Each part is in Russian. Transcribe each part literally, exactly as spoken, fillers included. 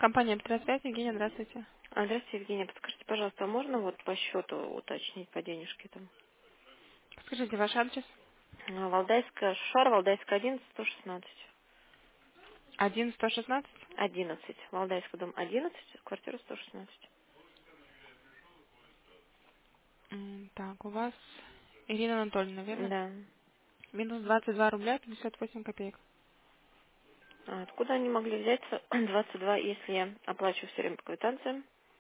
Компания Петросвязь, Евгения, здравствуйте. А, Здравствуйте, Евгения. Подскажите, пожалуйста, а можно вот по счету уточнить по денежке там? Скажите ваш адрес. А, Валдайская, Шар, Валдайская, одиннадцать, сто шестнадцать. один сто шестнадцать. одиннадцать. Валдайский дом одиннадцать, квартира сто шестнадцать. М, Так, у вас Ирина Анатольевна, верно? Да. Минус двадцать два рубля пятьдесят восемь копеек. А откуда они могли взяться двадцать два, если я оплачиваю все время по квитанциям?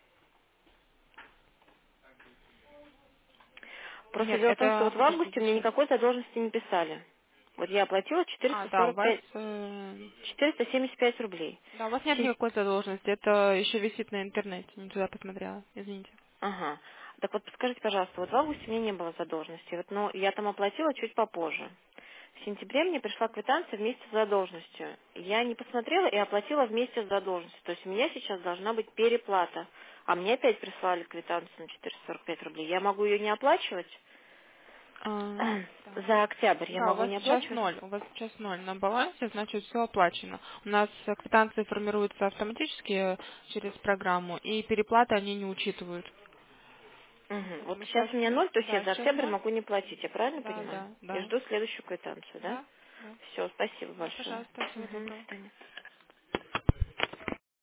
Просто Нет, дело в том, что это, вот в августе подождите мне сейчас. никакой задолженности не писали. Вот я оплатила А, да, у вас, четыреста сорок пять, э, четыреста семьдесят пять рублей. да, у вас нет Сен- никакой задолженности, это еще висит на интернете, не туда посмотрела, извините. Ага. Так вот, подскажите, пожалуйста, вот в августе у меня не было задолженности, вот, но я там оплатила чуть попозже. В сентябре мне пришла квитанция вместе с задолженностью. Я не посмотрела и оплатила вместе с задолженностью. То есть у меня сейчас должна быть переплата. А мне опять прислали квитанцию на четыреста сорок пять рублей. Я могу ее не оплачивать? А, так. За октябрь я Да, у могу вас не сейчас оплачивать? ноль, у вас сейчас ноль на балансе, значит все оплачено. У нас э, квитанции формируются автоматически э, через программу, и переплаты они не учитывают. Мгм. Вот Поэтому сейчас сейчас, у меня ноль, то есть я да, за сейчас октябрь ноль. могу не платить. Я правильно Да, понимаю? да, И да. жду следующую квитанцию, да? Да, да. Все, спасибо Да, большое. пожалуйста, всего Мгм, до доброго. свидания.